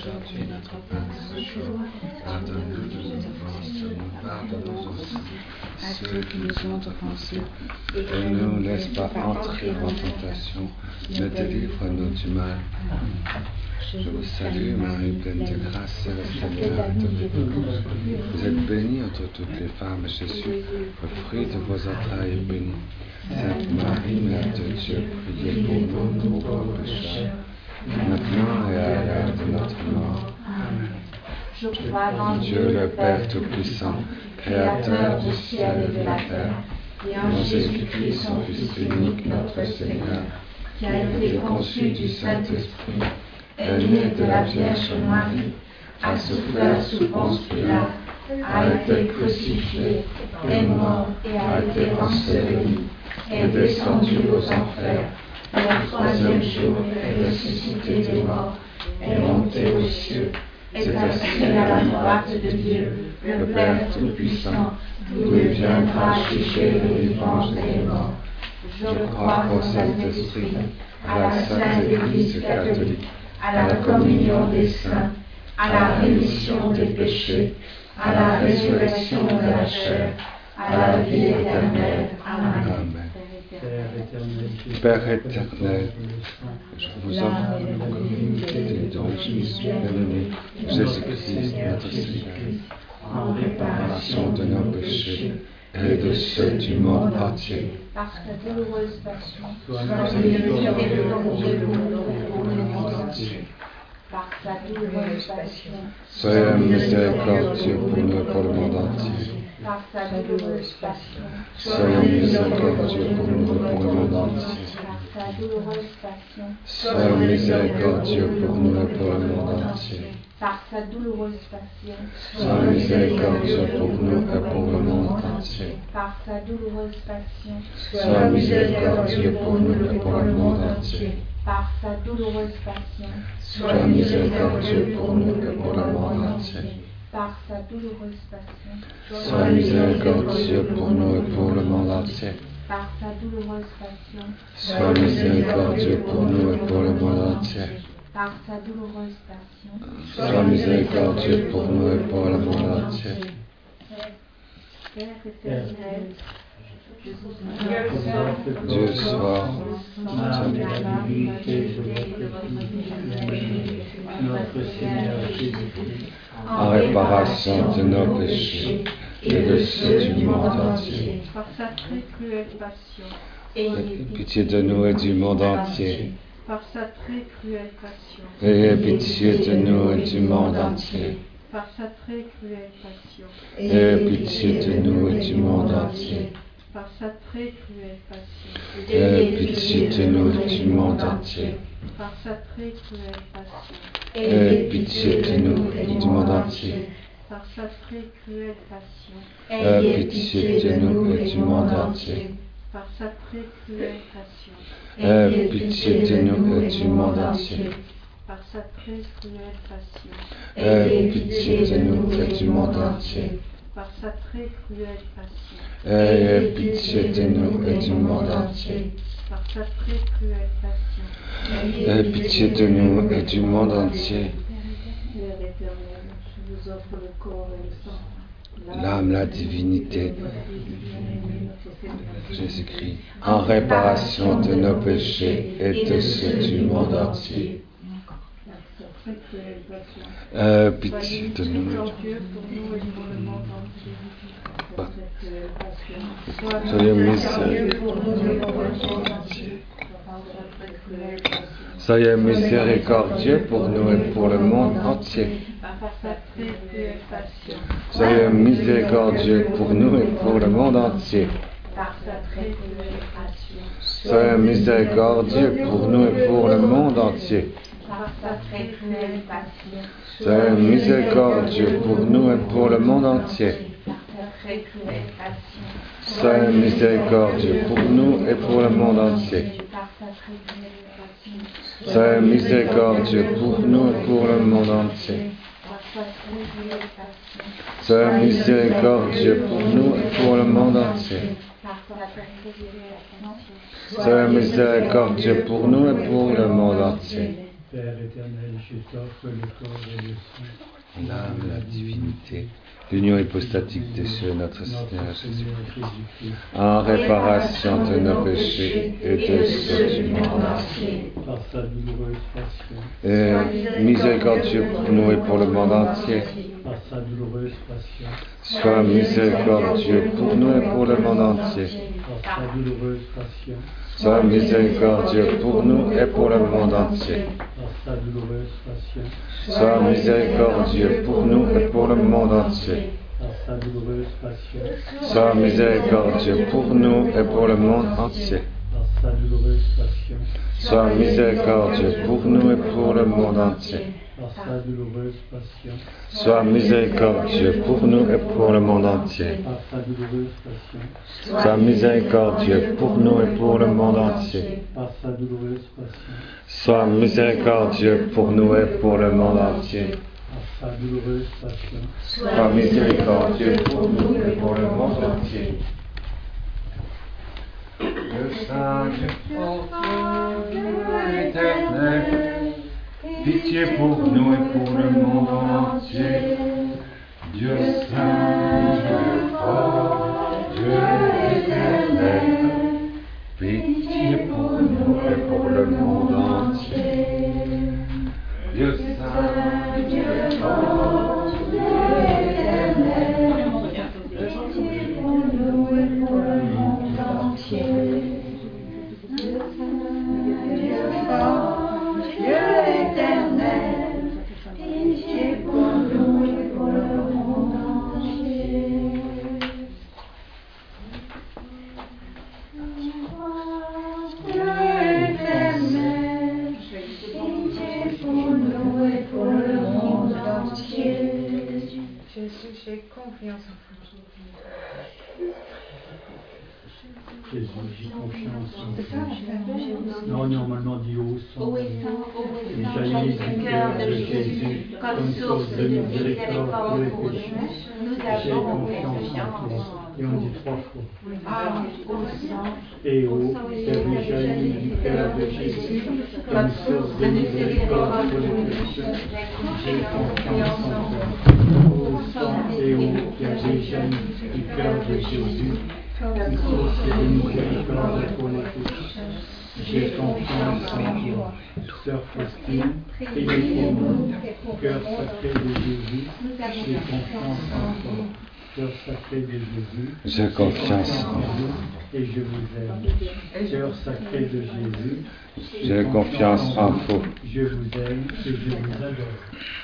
aujourd'hui notre pain de ce jour. Pardonne-nous de nos offenses, nous pardonnons aussi à ceux qui nous ont offensés. Et ne nous laisse pas entrer en tentation, mais délivre-nous du mal. Je vous salue, Marie, pleine de grâce, le Seigneur est avec vous. Vous êtes bénie entre toutes les femmes, Jésus, le fruit de vos entrailles est béni. Sainte Marie, Mère de Dieu, priez pour nous pauvres pécheurs, maintenant et à l'heure de notre mort. Amen. Je crois en Dieu le Père Tout-Puissant, Créateur du ciel et de la terre, et en Jésus-Christ, son Fils unique, notre Seigneur, qui a été conçu du Saint-Esprit, est né de la Vierge Marie, a souffert sous Ponce Pilate, a été crucifié, est mort et a été enseveli, est descendu aux enfers, le troisième jour est ressuscité des morts, est monté aux cieux, est assis à la droite de Dieu, le Père Tout-Puissant, d'où il viendra juger les vivants et les morts. Je crois au Saint-Esprit, à la Sainte Église catholique, à la communion des saints, à la rémission des péchés, à la résurrection de la chair, à la vie éternelle. Amen. Père éternel, je vous offre la communauté des dons bien-aimés, Jésus-Christ, notre Seigneur, en réparation de nos péchés et de ceux du monde entier. Par sa douloureuse passion, sois miséricordieux pour le monde entier. Par sa douloureuse passion, soyez miséricordieux pour nous et pour le monde entier. Par sa douloureuse passion, soyez miséricordieux pour nous et pour le monde entier. Par sa douloureuse passion, soyez miséricordieux pour nous et pour le monde entier. Par sa douloureuse passion, soyez miséricordieux pour nous et pour le monde entier. Par sa douloureuse passion, soyez miséricordieux pour nous et pour le monde entier. Par sa douloureuse passion, soyez miséricordieux pour nous et pour le monde entier. Par sa douloureuse passion, soyez miséricordieux pour nous et pour le monde entier. Par sa douloureuse passion, soyez miséricordieux pour nous et pour le monde entier. Par sa douloureuse passion, soyez miséricordieux pour nous et pour le monde entier. Père éternel, Dieu soit notre Seigneur Jésus-Christ, en réparation de nos péchés et de ceux du monde entier. Par sa très cruelle passion, Ayez pitié de nous et du monde entier. Par sa très cruelle passion, Ayez pitié de nous et du monde entier. Par sa très cruelle passion, Ayez pitié de nous et du monde entier. Par sa très cruelle passion, Ayez pitié de nous et du monde entier. Par sa très cruelle passion, Ayez pitié de nous et du monde entier. Par sa très cruelle passion, Ayez pitié de nous et du monde entier. Par sa très cruelle passion, Ayez pitié de nous et du monde entier. par sa très cruelle passion, Ayez pitié de nous et du monde entier. par sa très cruelle passion, Ayez pitié de nous et du monde entier. par sa très cruelle passion, Ayez pitié de nous et du monde entier. Père éternel, je vous offre le corps et le sang, L'âme, la divinité, Jésus-Christ, en réparation de nos péchés et de ceux du monde entier. très cruelle passion, Pitié de nous. Dieu pour nous et pour le monde entier. Bah. Très cruelle passion, Soyez miséricordieux. pour nous et pour le monde entier. Par sa très cruelle passion, Soyez miséricordieux pour nous et pour le monde entier. par sa très cruelle passion, Soyez miséricordieux pour nous et pour le monde entier. par sa très cruelle passion, Soyez miséricordieux pour nous et pour le monde entier. par sa très cruelle passion, Soyez miséricordieux pour nous et pour le monde entier. par sa très cruelle passion, Soyez miséricordieux pour nous et pour le monde entier. par sa très cruelle passion, Soyez miséricordieux pour nous et pour le monde entier. par sa très cruelle passion, Soyez miséricordieux pour nous et pour le monde entier. par sa très cruelle passion, Soyez miséricordieux pour nous et pour le monde entier. Père éternel, je t'offre le corps et le sang, l'âme et la divinité, l'union hypostatique des cieux, notre Seigneur Jésus-Christ, en réparation de nos péchés et de ceux du monde entier. par sa douloureuse passion, Et miséricordieux pour nous et pour le monde entier. par sa douloureuse passion, Sois miséricordieux pour nous et pour le monde entier. par sa douloureuse passion, Sois miséricordieux pour nous et pour le monde entier. par sa douloureuse passion, Sois miséricordieux pour nous et pour le monde entier. par sa douloureuse passion, Sois miséricordieux pour nous et pour le monde entier. par sa douloureuse passion, Sois miséricordieux pour nous et pour le monde entier. par sa douloureuse passion, Sois miséricordieux pour nous et pour le monde entier. par sa douloureuse passion, Sois miséricordieux pour nous et pour le monde entier. par sa douloureuse passion, Sois miséricordieux pour nous et pour le monde entier. par sa douloureuse passion, Sois miséricordieux pour nous et pour le monde entier. Le Saint Dieu éternel, pitié pour nous et pour le monde entier. Dieu saint, Dieu fort, Dieu éternel, pitié pour nous et pour le monde entier. Dieu saint, Dieu fort, Dieu éternel, pitié pour nous et pour le monde entier. Dieu saint, Dieu fort, Dieu éternel, pitié pour nous et pour le monde entier. Dieu éternel, pitié pour nous et pour le monde entier. Jésus, j'ai confiance en vous. Jésus, j'ai confiance en toi. Non, normalement dit au sang, Ô sang, et jaillit du cœur de Jésus, comme source de miséricorde pour les péchés. nous J'ai avons confiance en toi. Et on dit 3 fois. au sang, Et au Père jaillit du cœur de Jésus, comme source de miséricorde pour les péchés. J'ai confiance en toi. Au sang et au Père jaillit du cœur de Jésus, comme source de miséricorde pour les péchés. J'ai confiance en toi. Sœur Faustine, priez pour nous. Cœur sacré de Jésus, j'ai confiance en toi. Cœur sacré de Jésus, J'ai confiance en vous et je vous aime. Cœur sacré de Jésus, J'ai confiance en vous. je vous aime et je vous adore.